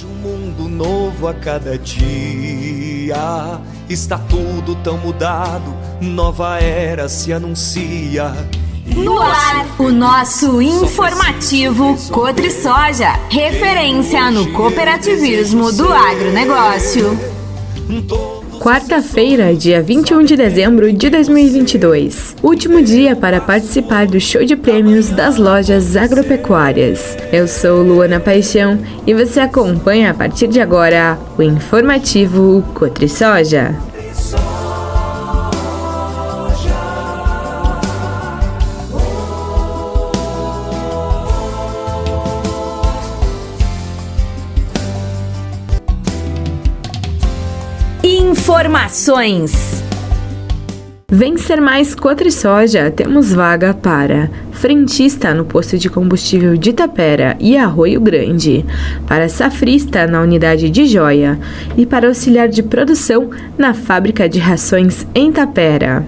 Vejo um mundo novo a cada dia. Está tudo tão mudado, nova era se anuncia. No ar, o nosso informativo Cotrisoja, referência no cooperativismo do agronegócio. Quarta-feira, dia 21 de dezembro de 2022. Último dia para participar do show de prêmios das lojas agropecuárias. Eu sou Luana Paixão e você acompanha a partir de agora o informativo Cotrisoja. Informações. Vencer Mais Cotrisoja, temos vaga para frentista no posto de combustível de Itapera e Arroio Grande, para safrista na unidade de Joia e para auxiliar de produção na fábrica de rações em Itapera.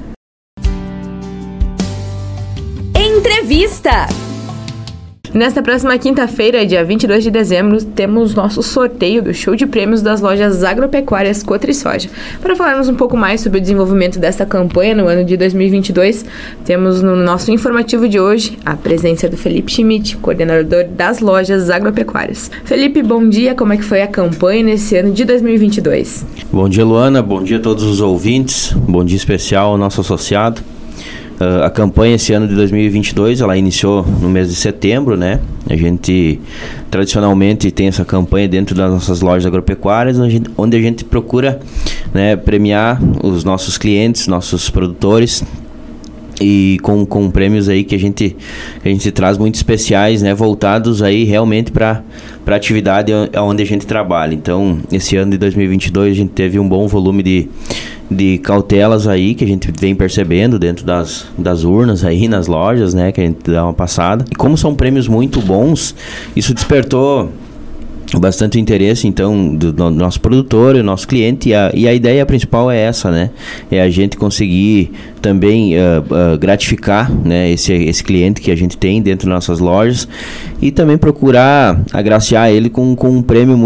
Entrevista. Nesta próxima quinta-feira, dia 22 de dezembro, temos nosso sorteio do show de prêmios das lojas agropecuárias Cotrisoja. Para falarmos um pouco mais sobre o desenvolvimento desta campanha no ano de 2022, temos no nosso informativo de hoje a presença do Felipe Schmidt, coordenador das lojas agropecuárias. Felipe, bom dia, como é que foi a campanha nesse ano de 2022? Bom dia, Luana, bom dia a todos os ouvintes, bom dia especial ao nosso associado. A campanha esse ano de 2022, ela iniciou no mês de setembro, né? A gente tradicionalmente tem essa campanha dentro das nossas lojas agropecuárias, onde a gente procura, né, premiar os nossos clientes, nossos produtores, e com prêmios aí que a gente traz muito especiais, né, voltados aí realmente para a atividade onde a gente trabalha. Então, esse ano de 2022 a gente teve um bom volume de cautelas aí que a gente vem percebendo dentro das urnas aí nas lojas, né, que a gente dá uma passada. E como são prêmios muito bons, isso despertou bastante interesse, então, do nosso produtor e nosso cliente, e a ideia principal é essa, né? É a gente conseguir também gratificar, né, esse cliente que a gente tem dentro das nossas lojas e também procurar agraciar ele com um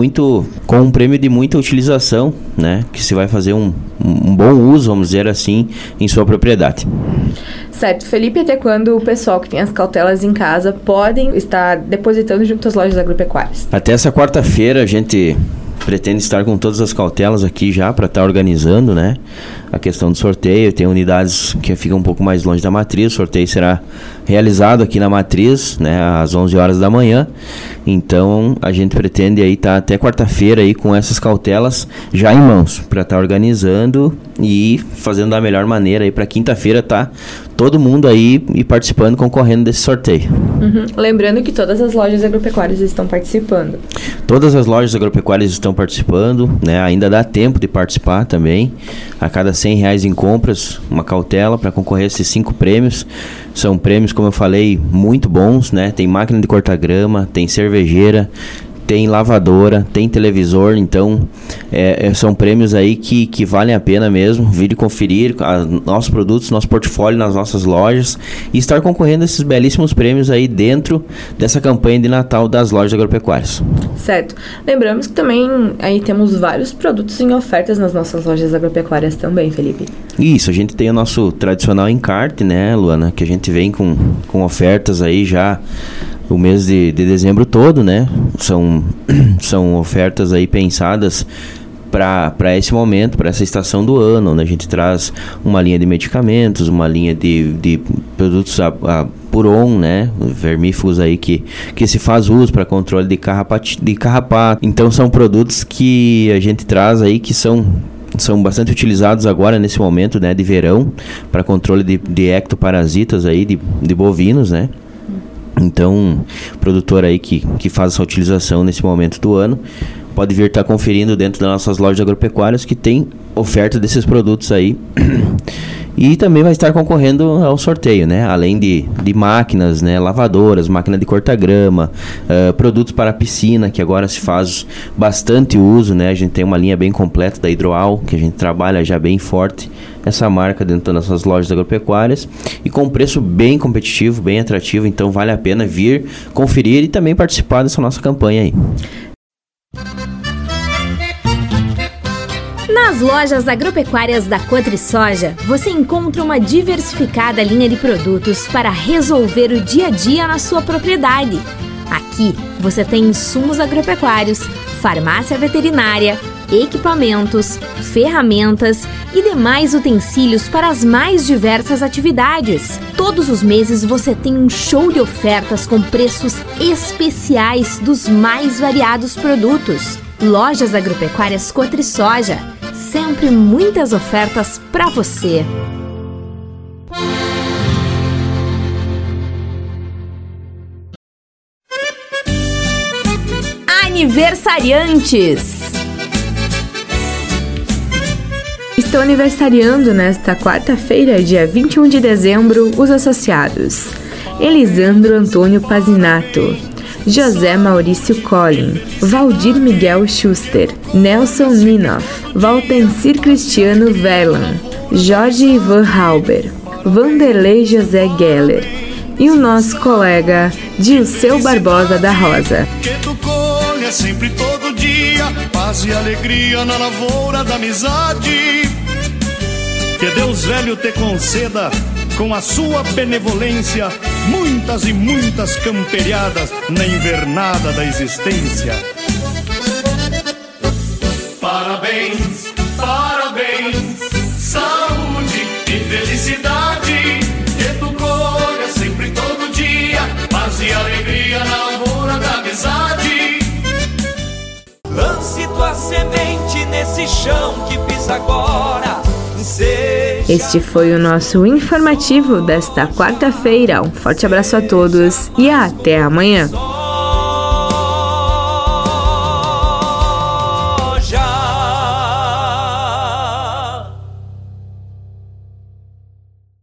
prêmio de muita utilização, né? Que se vai fazer um bom uso, vamos dizer assim, em sua propriedade. Certo. Felipe, até quando o pessoal que tem as cautelas em casa podem estar depositando junto às lojas agropecuárias? Até essa quarta-feira a gente pretende estar com todas as cautelas aqui já para estar organizando, né, a questão do sorteio. Tem unidades que ficam um pouco mais longe da matriz. O sorteio será realizado aqui na matriz, né, às 11 horas da manhã. Então a gente pretende aí estar até quarta-feira aí com essas cautelas já em mãos para estar organizando e fazendo da melhor maneira aí para quinta-feira tá todo mundo aí e participando, concorrendo desse sorteio. Lembrando que todas as lojas agropecuárias estão participando. Todas as lojas agropecuárias estão participando, né? Ainda dá tempo de participar também. A cada R$100 em compras, uma cautela para concorrer a esses 5 prêmios. São prêmios, como eu falei, muito bons, né? Tem máquina de cortar grama, tem cervejeira, tem lavadora, tem televisor. Então são prêmios aí que valem a pena mesmo vir e conferir nossos produtos, nosso portfólio nas nossas lojas e estar concorrendo a esses belíssimos prêmios aí dentro dessa campanha de Natal das lojas agropecuárias. Certo. Lembramos que também aí temos vários produtos em ofertas nas nossas lojas agropecuárias também, Felipe. Isso, a gente tem o nosso tradicional encarte, né, Luana, que a gente vem com ofertas aí já o mês de dezembro todo, né? São ofertas aí pensadas para esse momento, para essa estação do ano, onde a gente traz uma linha de medicamentos, uma linha de produtos Puron, né? Vermífugos aí que se faz uso para controle de carrapato. Então são produtos que a gente traz aí que são bastante utilizados agora nesse momento, né, de verão, para controle de ectoparasitas aí de bovinos, né? Então, produtor aí que faz essa utilização nesse momento do ano, pode vir estar conferindo dentro das nossas lojas agropecuárias que tem oferta desses produtos aí. E também vai estar concorrendo ao sorteio, né? Além de máquinas, né? Lavadoras, máquina de cortar grama, produtos para a piscina, que agora se faz bastante uso, né? A gente tem uma linha bem completa da Hidroal, que a gente trabalha já bem forte essa marca dentro das nossas lojas agropecuárias e com preço bem competitivo, bem atrativo. Então vale a pena vir conferir e também participar dessa nossa campanha aí. Nas lojas agropecuárias da Cotrisoja, você encontra uma diversificada linha de produtos para resolver o dia a dia na sua propriedade. Aqui você tem insumos agropecuários, farmácia veterinária, equipamentos, ferramentas e demais utensílios para as mais diversas atividades. Todos os meses você tem um show de ofertas com preços especiais dos mais variados produtos. Lojas Agropecuárias Cotrisoja, sempre muitas ofertas para você. Aniversariantes. Estão aniversariando nesta quarta-feira, dia 21 de dezembro, os associados: Elisandro Antônio Pazinato, José Maurício Collin, Valdir Miguel Schuster, Nelson Ninoff, Valtencir Cristiano Verlan, Jorge Ivan Halber, Vanderlei José Geller e o nosso colega Dilceu Barbosa da Rosa. Que tu colha sempre todo dia, paz e alegria na lavoura da amizade. Que Deus velho te conceda, com a sua benevolência, muitas e muitas camperiadas na invernada da existência. Parabéns, parabéns, saúde e felicidade. Que tu colha sempre todo dia, paz e alegria na lavoura da amizade. Lance tua semente nesse chão que pisa agora. Este foi o nosso informativo desta quarta-feira. Um forte abraço a todos e até amanhã.